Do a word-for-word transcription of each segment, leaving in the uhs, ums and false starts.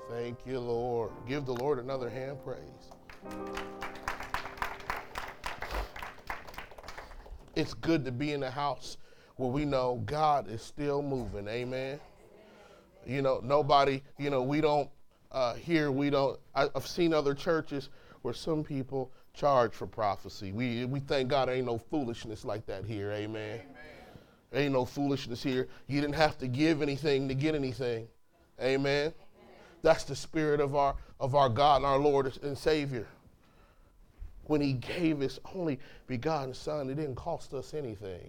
Thank you, Lord. Give the Lord another hand praise. It's good to be in a house where we know God is still moving. Amen. You know, nobody, you know, we don't, uh, here we don't, I, I've seen other churches where some people charge for prophecy. We we thank God ain't no foolishness like that here. Amen. Amen. Ain't no foolishness here. You didn't have to give anything to get anything. Amen. Amen. That's the spirit of our of our God and our Lord and Savior. When he gave his only begotten son, it didn't cost us anything.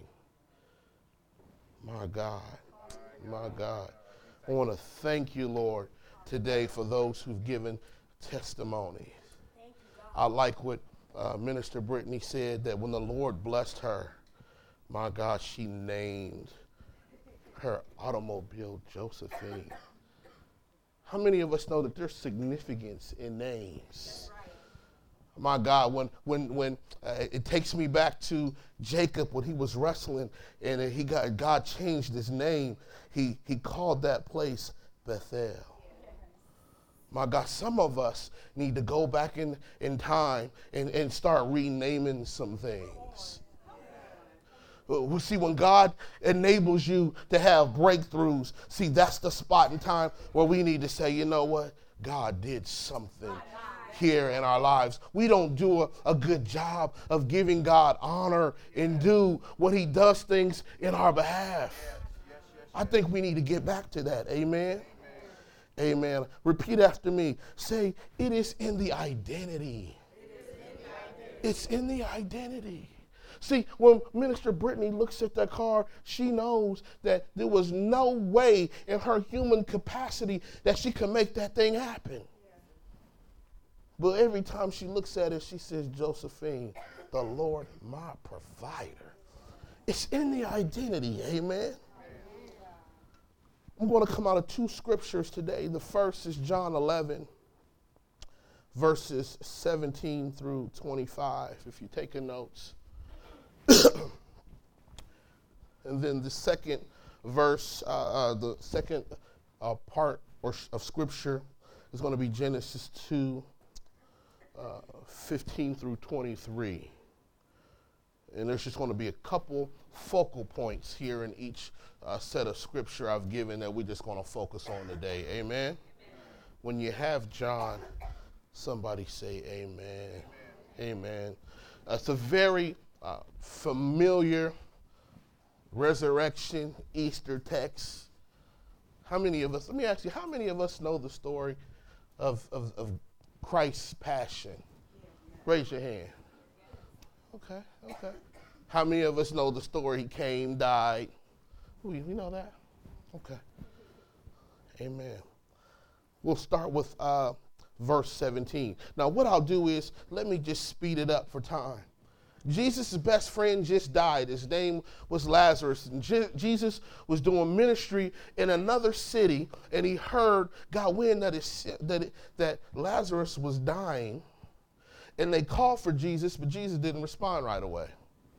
My God, my God. I want to thank you, Lord, today for those who've given testimonies. I like what uh, Minister Brittany said, that when the Lord blessed her, my God, she named her automobile Josephine. How many of us know that there's significance in names? My God, when when when uh, it takes me back to Jacob when he was wrestling and he got God changed his name. He he called that place Bethel. My God, some of us need to go back in, in time and, and start renaming some things. We see when God enables you to have breakthroughs, see, that's the spot in time where we need to say, you know what? God did something here in our lives. We don't do a, a good job of giving God honor and do when he does things in our behalf. I think we need to get back to that. Amen. Amen. Repeat after me. Say, it is in the identity. It's in the identity. See, when Minister Brittany looks at that car, she knows that there was no way in her human capacity that she could make that thing happen. But every time she looks at it, she says, Josephine, the Lord, my provider. It's in the identity. Amen. I'm going to come out of two scriptures today. The first is John eleven, verses seventeen through twenty-five, if you're taking notes. And then the second verse, uh, uh, the second uh, part or sh- of scripture is going to be Genesis two, uh, fifteen through twenty-three. And there's just going to be a couple focal points here in each uh, set of scripture I've given that we're just going to focus on today. Amen? Amen. When you have John, somebody say amen. Amen. Amen. Uh, it's a very uh, familiar resurrection Easter text. How many of us, let me ask you, how many of us know the story of, of, of Christ's passion? Raise your hand. Okay, okay. How many of us know the story? He came, died. We, we know that? Okay. Amen. We'll start with uh, verse seventeen. Now, what I'll do is, let me just speed it up for time. Jesus' best friend just died. His name was Lazarus. And Je- Jesus was doing ministry in another city, and he heard, got wind that, his, that, it, that Lazarus was dying. And they called for Jesus, but Jesus didn't respond right away.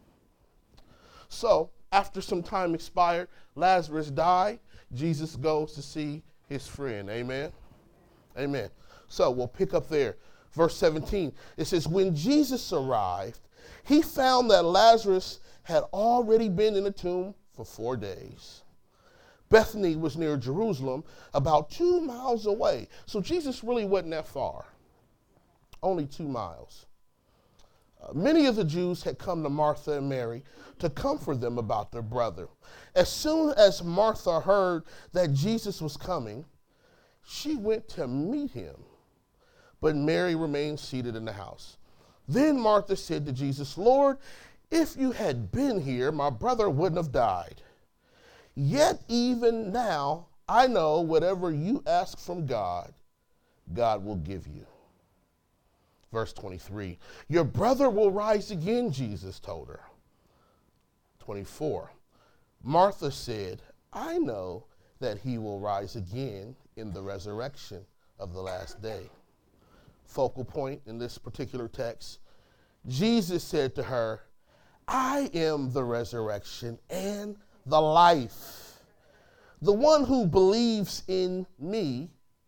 So, after some time expired, Lazarus died. Jesus goes to see his friend. Amen? Amen. So, we'll pick up there. Verse seventeen, it says, when Jesus arrived, he found that Lazarus had already been in the tomb for four days. Bethany was near Jerusalem, about two miles away. So, Jesus really wasn't that far. Only two miles. Uh, many of the Jews had come to Martha and Mary to comfort them about their brother. As soon as Martha heard that Jesus was coming, she went to meet him, but Mary remained seated in the house. Then Martha said to Jesus, Lord, if you had been here, my brother wouldn't have died. Yet even now, I know whatever you ask from God, God will give you. Verse twenty-three, your brother will rise again, Jesus told her. twenty-four, Martha said, I know that he will rise again in the resurrection of the last day. Focal point in this particular text, Jesus said to her, I am the resurrection and the life. The one who believes in me,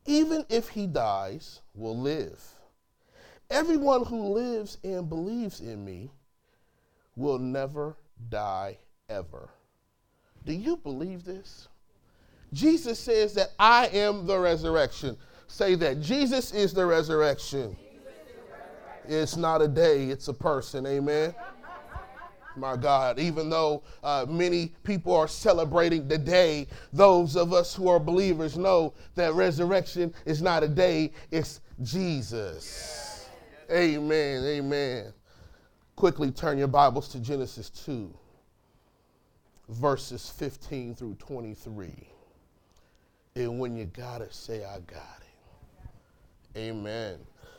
even if he dies, will live. Everyone who lives and believes in me will never die ever. Do you believe this? Jesus says that I am the resurrection. Say that. Jesus is the resurrection. It's not a day, it's a person. Amen. My God, even though uh, many people are celebrating the day, those of us who are believers know that resurrection is not a day, it's Jesus. Yeah. Amen, amen. Quickly turn your Bibles to Genesis two, verses fifteen through twenty-three. And when you got it, say, I got it. Amen.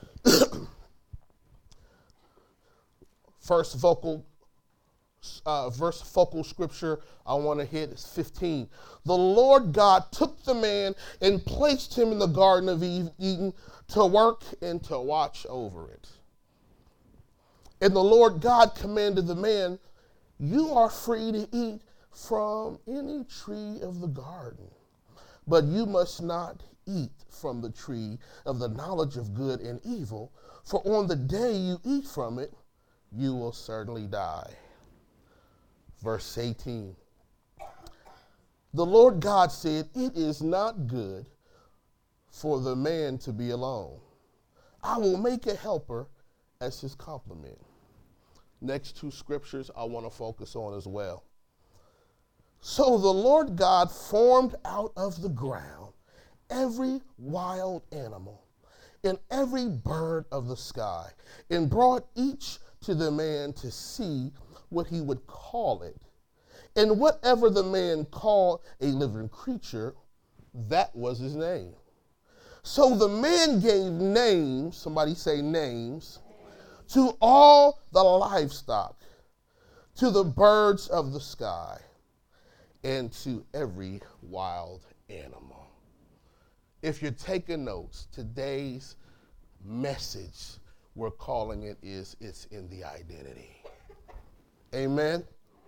First vocal Uh, verse focal scripture I want to hit is fifteen. The Lord God took the man and placed him in the Garden of Eden to work and to watch over it. And the Lord God commanded the man, you are free to eat from any tree of the garden, but you must not eat from the tree of the knowledge of good and evil, for on the day you eat from it, you will certainly die. Verse eighteen, the Lord God said, it is not good for the man to be alone. I will make a helper as his complement. Next two scriptures I want to focus on as well. So the Lord God formed out of the ground every wild animal and every bird of the sky and brought each to the man to see what he would call it. And whatever the man called a living creature, that was his name. So the man gave names, somebody say names, to all the livestock, to the birds of the sky, and to every wild animal. If you're taking notes, today's message, we're calling it is, it's in the identity. Amen.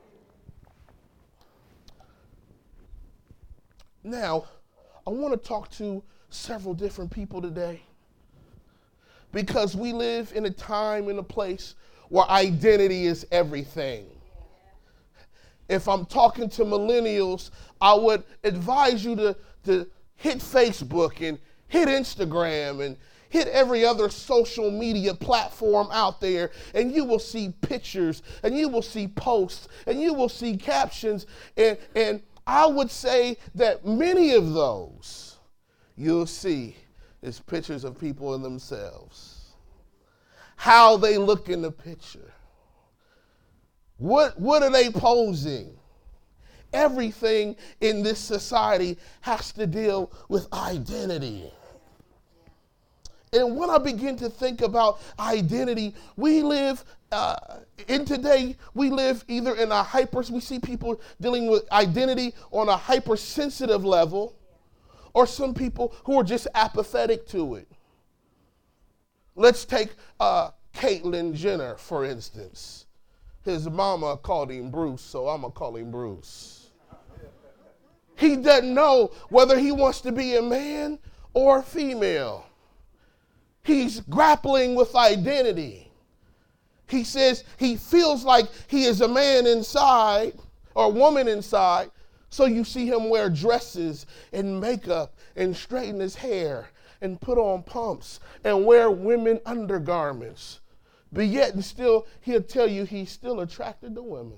Now, I want to talk to several different people today because we live in a time and a place where identity is everything. If I'm talking to millennials, I would advise you to, to hit Facebook and hit Instagram and hit every other social media platform out there, and you will see pictures, and you will see posts, and you will see captions, and, and I would say that many of those you'll see is pictures of people in themselves. How they look in the picture. What, what are they posing? Everything in this society has to deal with identity. And when I begin to think about identity, we live, uh, in today, we live either in a hyper, we see people dealing with identity on a hypersensitive level, or some people who are just apathetic to it. Let's take uh, Caitlyn Jenner, for instance. His mama called him Bruce, so I'm going to call him Bruce. He doesn't know whether he wants to be a man or a female. He's grappling with identity. He says he feels like he is a man inside or a woman inside, so you see him wear dresses and makeup and straighten his hair and put on pumps and wear women undergarments. But yet and still, he'll tell you he's still attracted to women.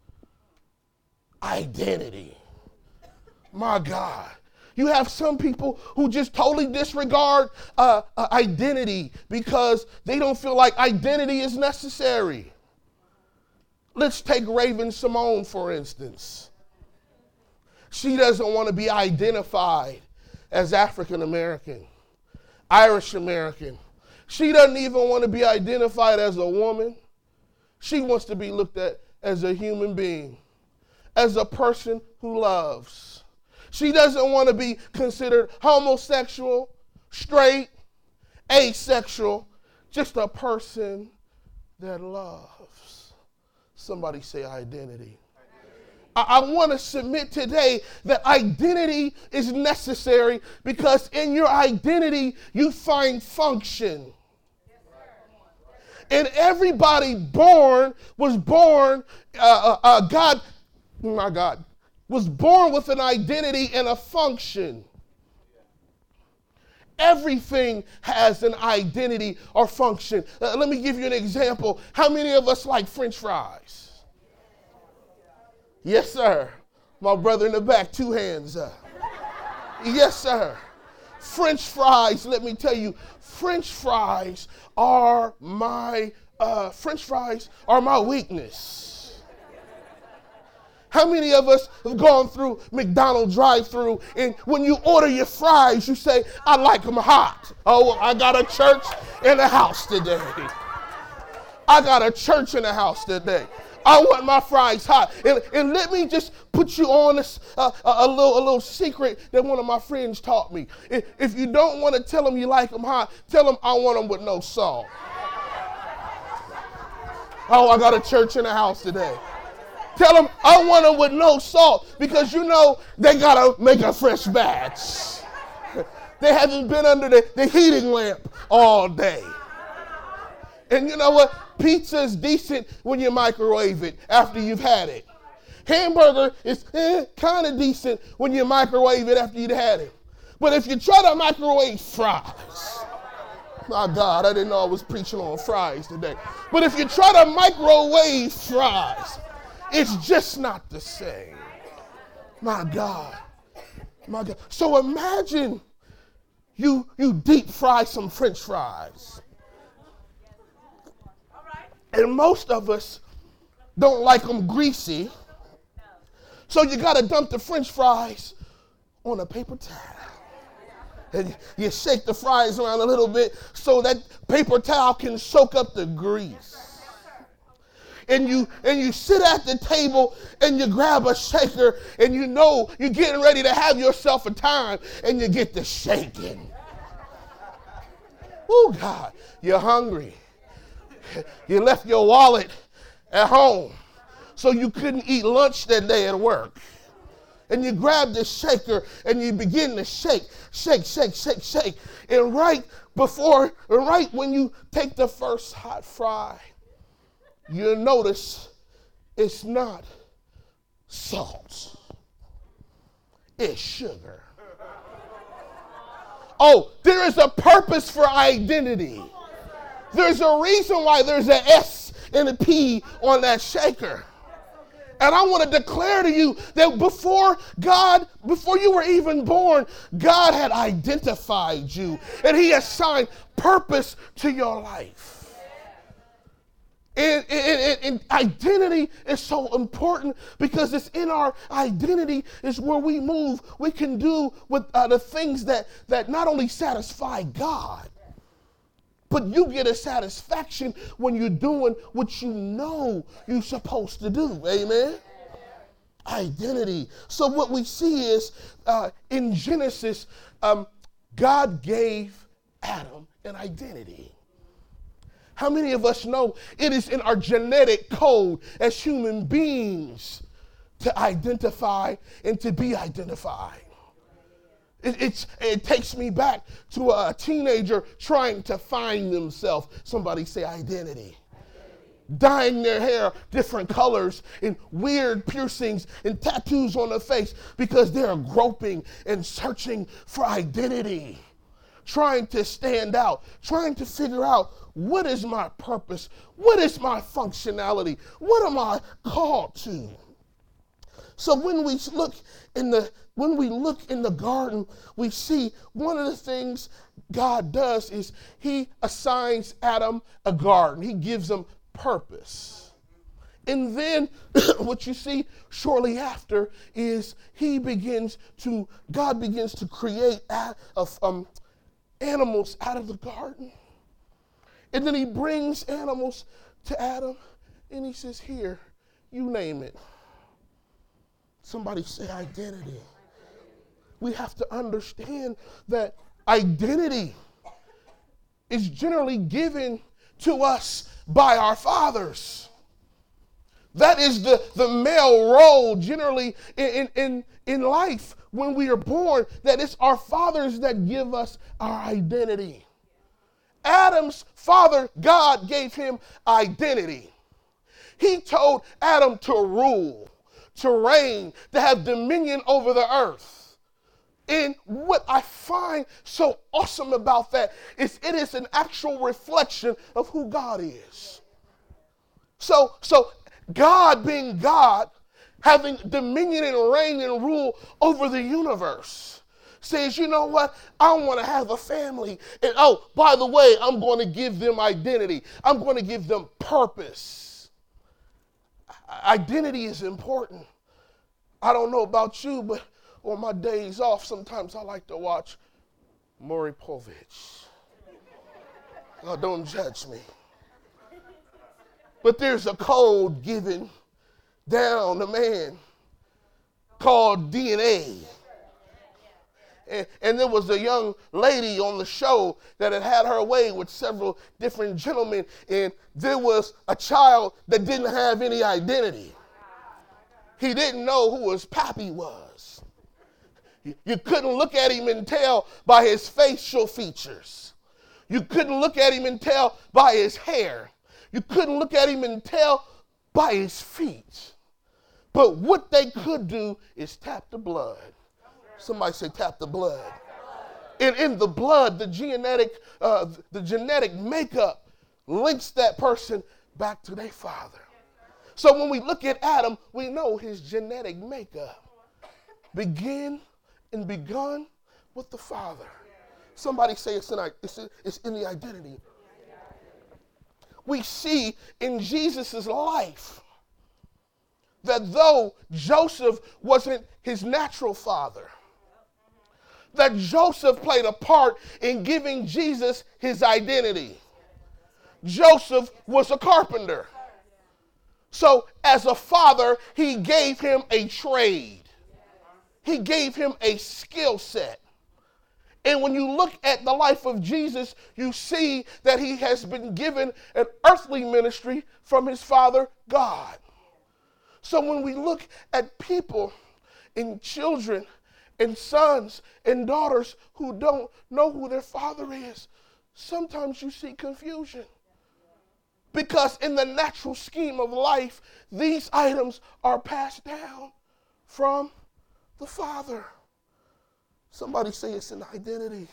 Identity. My God. You have some people who just totally disregard uh, uh, identity because they don't feel like identity is necessary. Let's take Raven-Symoné, for instance. She doesn't want to be identified as African American, Irish American. She doesn't even want to be identified as a woman. She wants to be looked at as a human being, as a person who loves. She doesn't want to be considered homosexual, straight, asexual, just a person that loves. Somebody say identity. I, I want to submit today that identity is necessary, because in your identity you find function. And everybody born was born, uh, uh, God, my God, was born with an identity and a function. Everything has an identity or function. Uh, let me give you an example. How many of us like French fries? Yes, sir. My brother in the back, two hands up. Yes, sir. French fries, let me tell you, French fries are my, uh, French fries are my weakness. How many of us have gone through McDonald's drive-thru, and when you order your fries, you say, I like them hot. Oh, I got a church in the house today. I got a church in the house today. I want my fries hot. And, and let me just put you on this, uh, a, a, little, a little secret that one of my friends taught me. If, if you don't want to tell them you like them hot, tell them I want them with no salt. Oh, I got a church in the house today. Tell them I want them with no salt, because you know they got to make a fresh batch. They haven't been under the, the heating lamp all day. And you know what? Pizza is decent when you microwave it after you've had it. Hamburger is eh, kind of decent when you microwave it after you've had it. But if you try to microwave fries, my God, I didn't know I was preaching on fries today. But if you try to microwave fries, it's just not the same. My God. My God. So imagine you, you deep fry some French fries. And most of us don't like them greasy. So you got to dump the French fries on a paper towel. And you shake the fries around a little bit so that paper towel can soak up the grease. And you and you sit at the table and you grab a shaker, and you know you're getting ready to have yourself a time, and you get the shaking. Oh God, you're hungry. You left your wallet at home, so you couldn't eat lunch that day at work. And you grab the shaker and you begin to shake, shake, shake, shake, shake. And right before, right when you take the first hot fry, you'll notice it's not salt. It's sugar. Oh, there is a purpose for identity. There's a reason why there's an S and a P on that shaker. And I want to declare to you that before God, before you were even born, God had identified you, and he assigned purpose to your life. And, and, and identity is so important, because it's in our identity is where we move. We can do with uh, the things that, that not only satisfy God, but you get a satisfaction when you're doing what you know you're supposed to do. Amen? Identity. So what we see is uh, in Genesis, um, God gave Adam an identity. How many of us know it is in our genetic code as human beings to identify and to be identified? It, it's, it takes me back to a teenager trying to find themselves. Somebody say identity. Dyeing their hair different colors and weird piercings and tattoos on their face because they're groping and searching for identity. Trying to stand out, trying to figure out, what is my purpose? What is my functionality? What am I called to? So when we look in the when we look in the garden, we see one of the things God does is he assigns Adam a garden. He gives him purpose. And then what you see shortly after is he begins to, God begins to create of um, animals out of the garden. And then he brings animals to Adam and he says, here, you name it. Somebody say identity. We have to understand that identity is generally given to us by our fathers. That is the, the male role generally in, in, in life when we are born, that it's our fathers that give us our identity. Adam's father, God, gave him identity. He told Adam to rule, to reign, to have dominion over the earth. And what I find so awesome about that is it is an actual reflection of who God is. So, so God being God, having dominion and reign and rule over the universe, says, you know what? I want to have a family. And oh, by the way, I'm going to give them identity. I'm going to give them purpose. Identity is important. I don't know about you, but on my days off, sometimes I like to watch Maury Povich. Oh, don't judge me. But there's a code given down to man called D N A. And, and there was a young lady on the show that had had her way with several different gentlemen, and there was a child that didn't have any identity. He didn't know who his pappy was. You, you couldn't look at him and tell by his facial features. You couldn't look at him and tell by his hair. You couldn't look at him and tell by his feet. But what they could do is tap the blood. Somebody say tap the blood. And in the blood, the genetic, uh, the genetic makeup links that person back to their father. So when we look at Adam, we know his genetic makeup begin and begun with the father. Somebody say it's in, it's in, it's in the identity. We see in Jesus' life that though Joseph wasn't his natural father, that Joseph played a part in giving Jesus his identity. Joseph was a carpenter. So as a father, he gave him a trade. He gave him a skill set. And when you look at the life of Jesus, you see that he has been given an earthly ministry from his father, God. So when we look at people and children and sons and daughters who don't know who their father is, sometimes you see confusion. Because in the natural scheme of life, these items are passed down from the father. Somebody say it's an identity.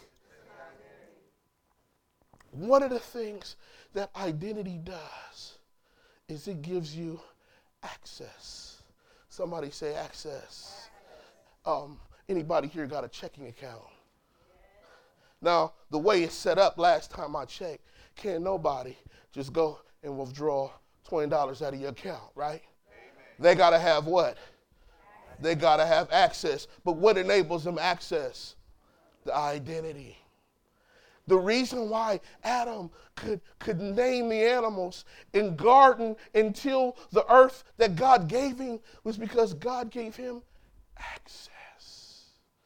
One of the things that identity does is it gives you access. Somebody say access. Um, anybody here got a checking account? Now, the way it's set up last time I checked, can't nobody just go and withdraw twenty dollars out of your account, right? Amen. They got to have what? They got to have access. But what enables them access? The identity. The reason why Adam could, could name the animals and garden and till the earth that God gave him was because God gave him access.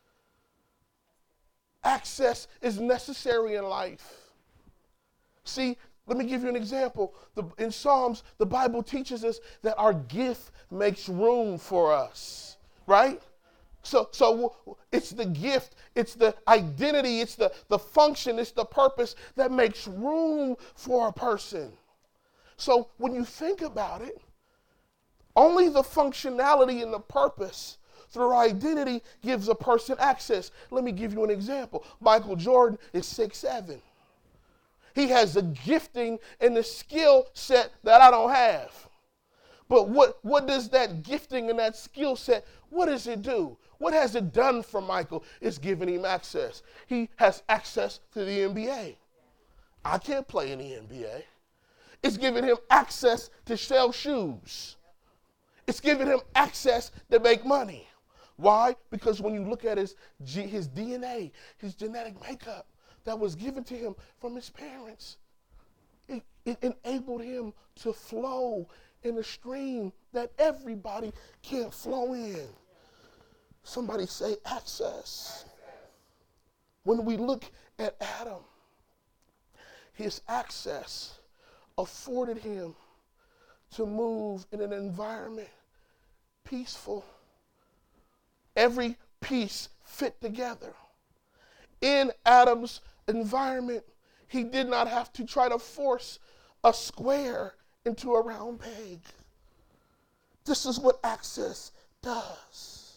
Access is necessary in life. See, let me give you an example. The, in Psalms, the Bible teaches us that our gift makes room for us, right? So, so it's the gift, it's the identity, it's the, the function, it's the purpose that makes room for a person. So when you think about it, only the functionality and the purpose through identity gives a person access. Let me give you an example. Michael Jordan is six seven. He has a gifting and a skill set that I don't have. But what, what does that gifting and that skill set, what does it do? What has it done for Michael? It's giving him access. He has access to the N B A. I can't play in the N B A. It's giving him access to sell shoes. It's giving him access to make money. Why? Because when you look at his, his D N A, his genetic makeup that was given to him from his parents, it, it enabled him to flow in a stream that everybody can't flow in. Somebody say access. When we look at Adam, his access afforded him to move in an environment peaceful. Every piece fit together. In Adam's environment, he did not have to try to force a square into a round peg. This is what access does.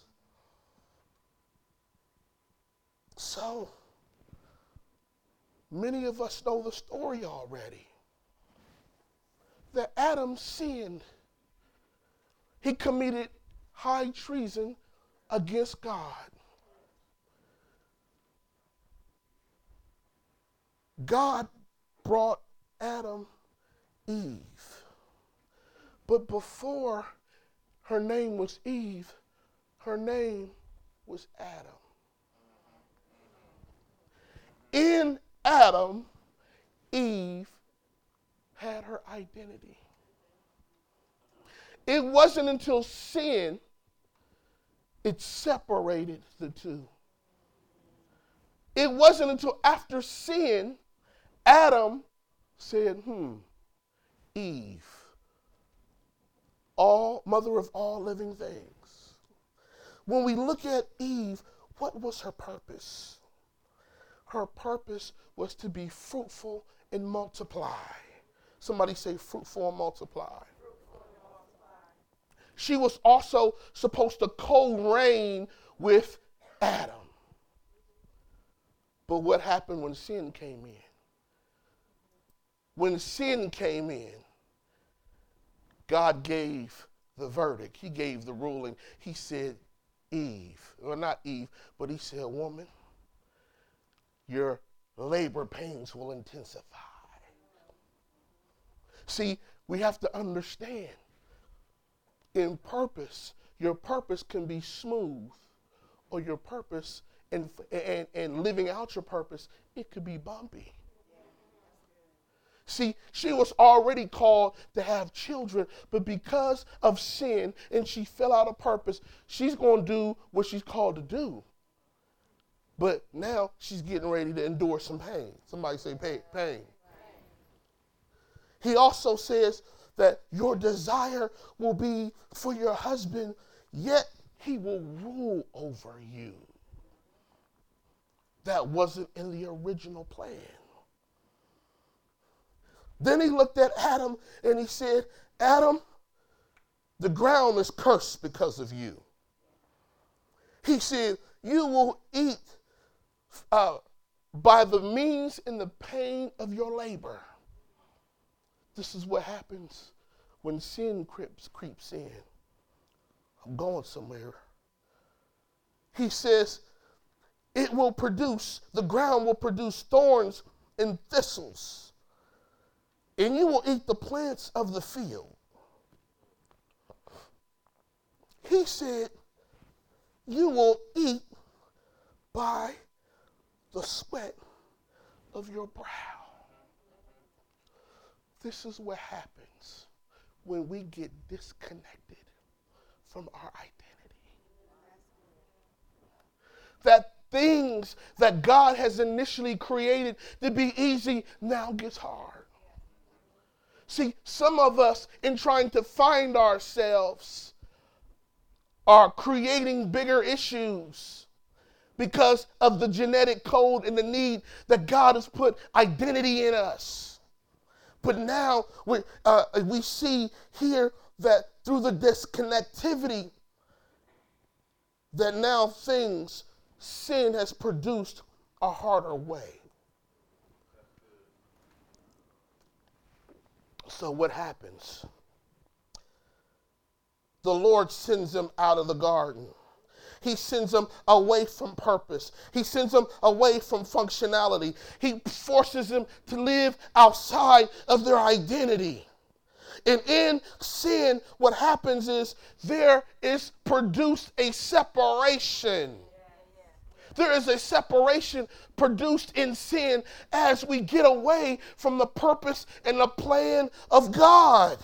So, many of us know the story already. That Adam sinned. He committed high treason against God. God brought Adam Eve. But before her name was Eve, her name was Adam. In Adam, Eve had her identity. It wasn't until sin it separated the two. It wasn't until after sin Adam said, hmm, Eve, all mother of all living things. When we look at Eve, what was her purpose? Her purpose was to be fruitful and multiply. Somebody say fruitful and multiply. She was also supposed to co-reign with Adam. But what happened when sin came in? When sin came in, God gave the verdict. He gave the ruling. He said, Eve, well, not Eve, but he said, woman, your labor pains will intensify. See, we have to understand, in purpose, your purpose can be smooth, or your purpose and, and, and living out your purpose, it could be bumpy. See, she was already called to have children, but because of sin and she fell out of purpose, she's going to do what she's called to do. But now she's getting ready to endure some pain. Somebody say pain. pain. He also says that your desire will be for your husband, yet he will rule over you. That wasn't in the original plan. Then he looked at Adam and he said, Adam, the ground is cursed because of you. He said, you will eat uh, by the means and the pain of your labor. This is what happens when sin creeps, creeps in. I'm going somewhere. He says, it will produce, the ground will produce thorns and thistles, and you will eat the plants of the field. He said, you will eat by the sweat of your brow. This is what happens when we get disconnected from our identity. That things that God has initially created to be easy now gets hard. See, some of us, in trying to find ourselves, are creating bigger issues because of the genetic code and the need that God has put identity in us. But now we, uh, we see here that through the disconnectivity, that now things, sin has produced a harder way. So what happens? The Lord sends them out of the garden. He sends them away from purpose. He sends them away from functionality. He forces them to live outside of their identity. And in sin, what happens is there is produced a separation. There is a separation produced in sin as we get away from the purpose and the plan of God.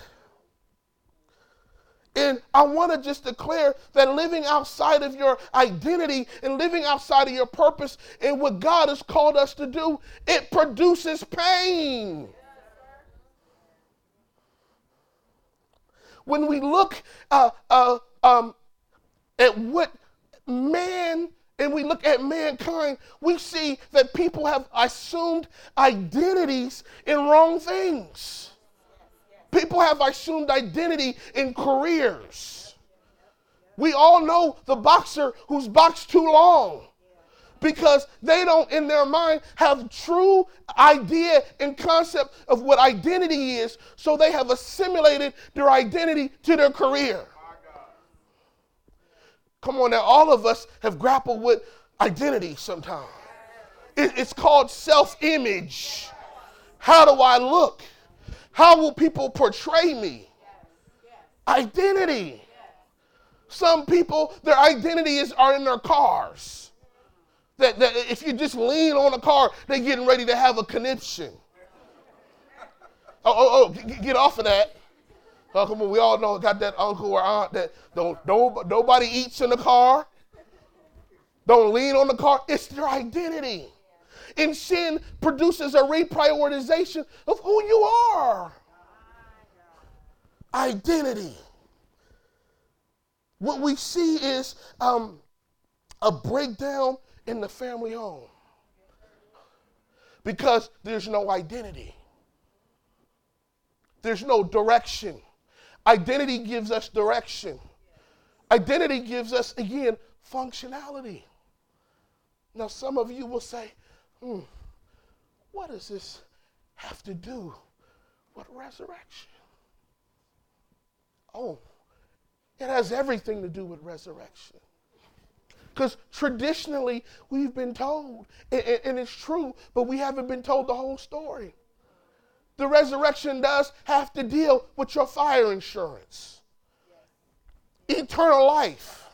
And I want to just declare that living outside of your identity and living outside of your purpose and what God has called us to do, it produces pain. when we look uh, uh, um, at what man and we look at mankind, we see that people have assumed identities in wrong things. People have assumed identity in careers. We all know the boxer who's boxed too long because they don't, in their mind, have true idea and concept of what identity is, so they have assimilated their identity to their career. Come on now, all of us have grappled with identity sometimes. It, it's called self-image. How do I look? How will people portray me? Identity. Some people, their identity is are in their cars. That, that if you just lean on a car, they're getting ready to have a conniption. Oh, oh, oh, get, get off of that. Oh, come on, we all know got that uncle or aunt that don't, don't nobody eats in the car. Don't lean on the car. It's their identity. And sin produces a reprioritization of who you are. Identity. What we see is um, a breakdown in the family home because there's no identity. There's no direction. Identity gives us direction. Identity gives us, again, functionality. Now, some of you will say, hmm, what does this have to do with resurrection? Oh, it has everything to do with resurrection. Because traditionally, we've been told, and, and it's true, but we haven't been told the whole story. The resurrection does have to deal with your fire insurance. Eternal life.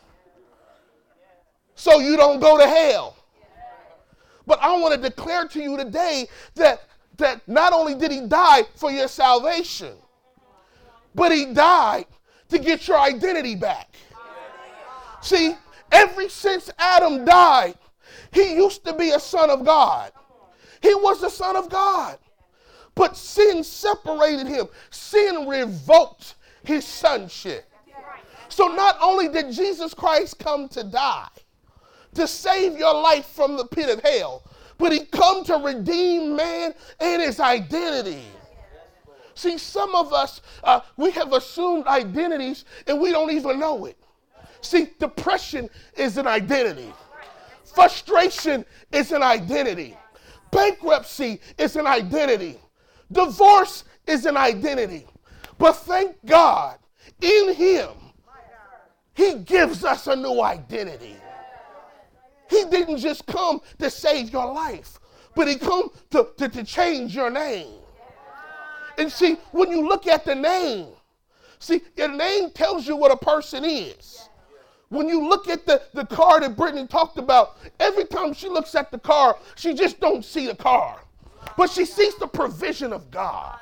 So you don't go to hell. But I want to declare to you today that, that not only did he die for your salvation, but he died to get your identity back. See, ever since Adam died, he used to be a son of God. He was a son of God. But sin separated him. Sin revoked his sonship. So not only did Jesus Christ come to die, to save your life from the pit of hell, but he come to redeem man and his identity. See, some of us, uh, we have assumed identities and we don't even know it. See, depression is an identity. Frustration is an identity. Bankruptcy is an identity. Divorce is an identity. But thank God, in him, he gives us a new identity. He didn't just come to save your life, but he come to, to, to change your name. And see, when you look at the name, see, your name tells you what a person is. When you look at the, the car that Brittany talked about, every time she looks at the car, she just don't see the car. But she sees the provision of God.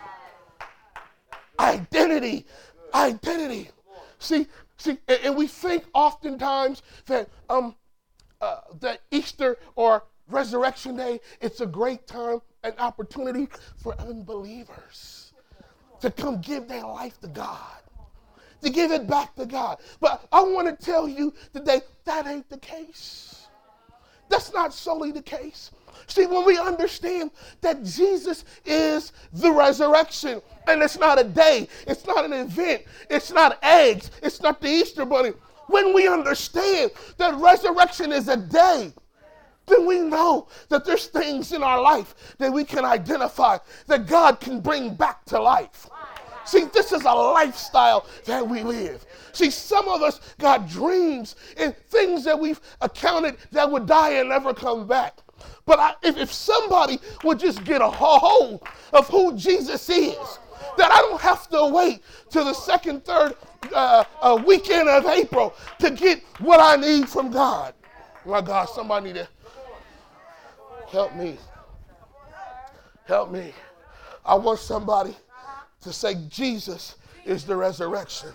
Identity. Identity. See, see, and, and we think oftentimes that um uh, that Easter or Resurrection Day, it's a great time, an opportunity for unbelievers to come give their life to God, to give it back to God. But I want to tell you today, that ain't the case. That's not solely the case. See, when we understand that Jesus is the resurrection, and it's not a day, it's not an event, it's not eggs, it's not the Easter bunny. When we understand that resurrection is a day, then we know that there's things in our life that we can identify that God can bring back to life. See, this is a lifestyle that we live. See, some of us got dreams and things that we've accounted that would die and never come back. But I, if, if somebody would just get a hold of who Jesus is, that I don't have to wait till the second, third uh, uh, weekend of April to get what I need from God. My God, somebody need to help me. Help me. I want somebody to say Jesus is the resurrection.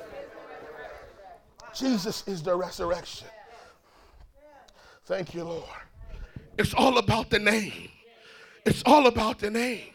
Jesus is the resurrection. Thank you, Lord. It's all about the name. It's all about the name.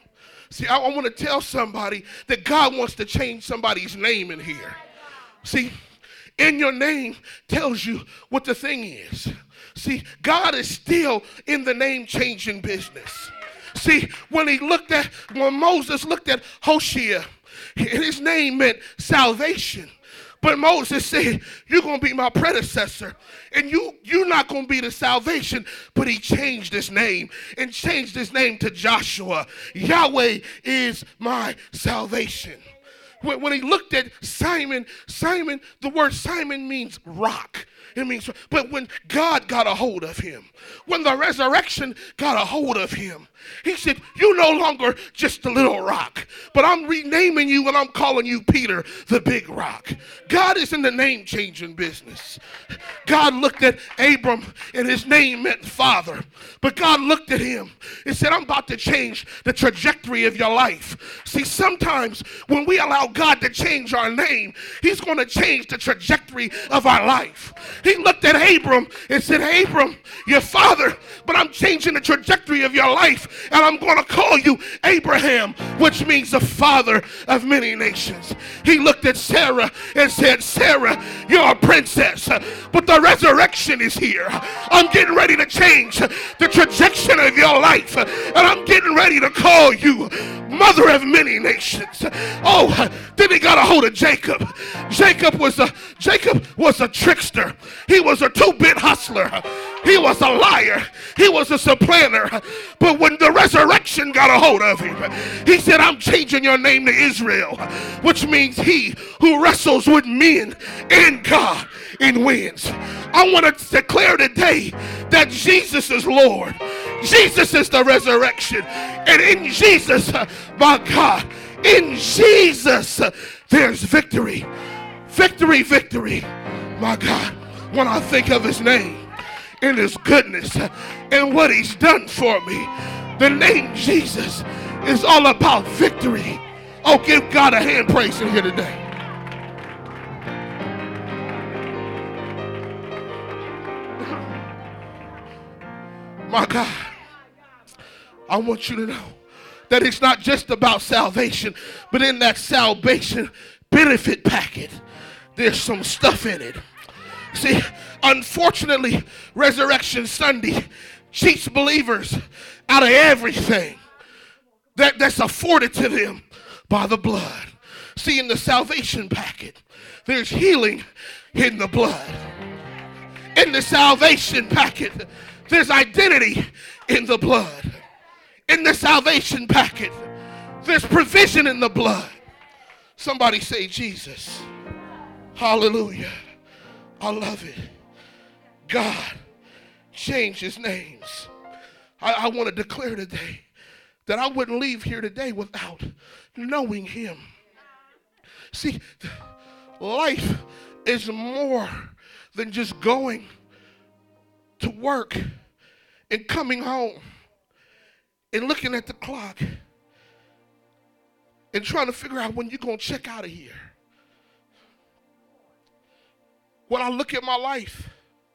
See, I, I want to tell somebody that God wants to change somebody's name in here. See, in your name tells you what the thing is. See, God is still in the name changing business. See, when he looked at, when Moses looked at Hoshea, his name meant salvation. But Moses said, you're going to be my predecessor. And you, you're not going to be the salvation. But he changed his name and changed his name to Joshua. Yahweh is my salvation. When, when he looked at Simon, Simon, the word Simon means rock. It means, but when God got a hold of him, when the resurrection got a hold of him, he said, you're no longer just a little rock, but I'm renaming you and I'm calling you Peter, the big rock. God is in the name changing business. God looked at Abram and his name meant father, but God looked at him and said, I'm about to change the trajectory of your life. See, sometimes when we allow God to change our name, he's going to change the trajectory of our life. He looked at Abram and said, Abram, your father, but I'm changing the trajectory of your life, and I'm going to call you Abraham, which means the father of many nations. He looked at Sarah and said, Sarah, you're a princess, but the resurrection is here. I'm getting ready to change the trajectory of your life, and I'm getting ready to call you mother of many nations. Oh, then he got a hold of Jacob. Jacob was a Jacob was a trickster. He was a two-bit hustler. He was a liar. He was a supplanter. But when the resurrection got a hold of him, he said, I'm changing your name to Israel, which means he who wrestles with men and God and wins. I want to declare today that Jesus is Lord. Jesus is the resurrection. And in Jesus, my God, in Jesus, there's victory. Victory, victory. My God, when I think of his name and his goodness and what he's done for me, the name Jesus is all about victory. Oh, give God a hand praise in here today. My God, I want you to know that it's not just about salvation, but in that salvation benefit packet, there's some stuff in it. See, unfortunately, Resurrection Sunday cheats believers out of everything that, that's afforded to them by the blood. See, in the salvation packet, there's healing in the blood. In the salvation packet, there's identity in the blood. In the salvation packet, there's provision in the blood. Somebody say Jesus. Hallelujah. I love it. God changes names. I, I want to declare today that I wouldn't leave here today without knowing him. See, life is more than just going to work and coming home and looking at the clock and trying to figure out when you're going to check out of here. When I look at my life,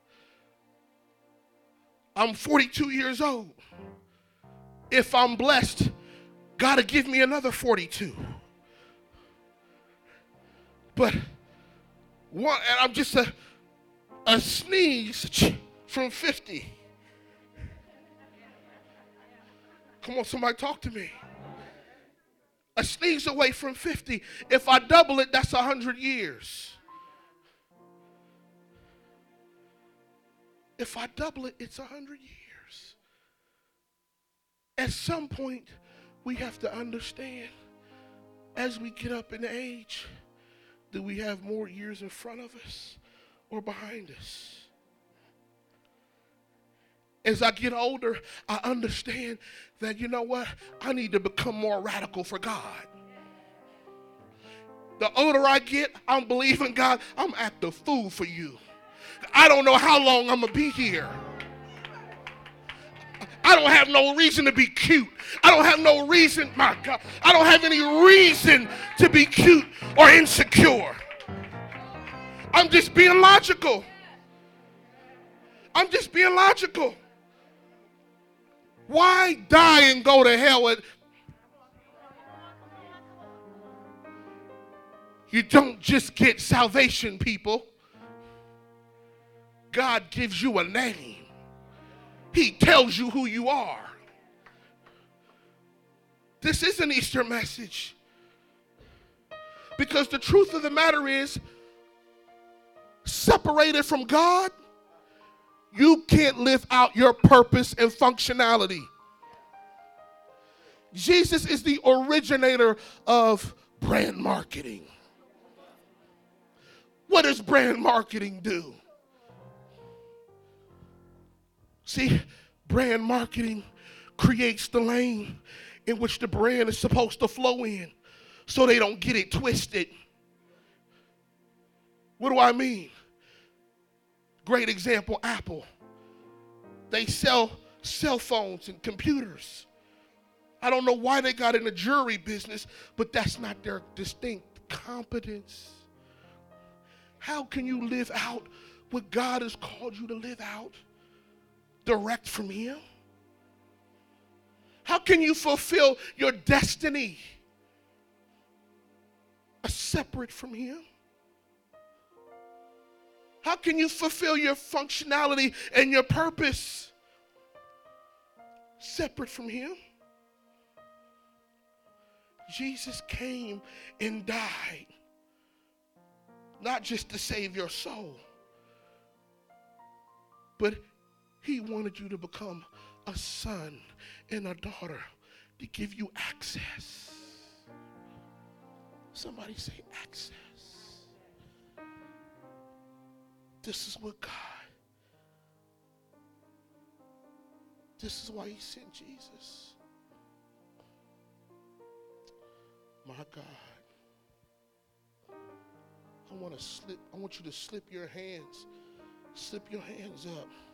I'm forty-two years old. If I'm blessed, God will give me another forty-two. But one, and I'm just a, a sneeze from fifty. Come on, somebody talk to me. A sneeze away from fifty. If I double it, that's one hundred years. If I double it, it's one hundred years. At some point, we have to understand, as we get up in age, do we have more years in front of us or behind us? As I get older, I understand that, you know what? I need to become more radical for God. The older I get, I'm believing God, I'm acting a fool for you. I don't know how long I'm going to be here. I don't have no reason to be cute. I don't have no reason, my God, I don't have any reason to be cute or insecure. I'm just being logical. I'm just being logical. Why die and go to hell? With, You don't just get salvation, people. God gives you a name. He tells you who you are. This is an Easter message. Because the truth of the matter is, separated from God, you can't live out your purpose and functionality. Jesus is the originator of brand marketing. What does brand marketing do? See, brand marketing creates the lane in which the brand is supposed to flow in so they don't get it twisted. What do I mean? Great example, Apple. They sell cell phones and computers. I don't know why they got in the jewelry business, but that's not their distinct competence. How can you live out what God has called you to live out direct from Him? How can you fulfill your destiny separate from Him? How can you fulfill your functionality and your purpose separate from Him? Jesus came and died, not just to save your soul, but He wanted you to become a son and a daughter, to give you access. Somebody say access. This is what God, this is why He sent Jesus. My God. I want to slip, I want you to slip your hands, slip your hands up.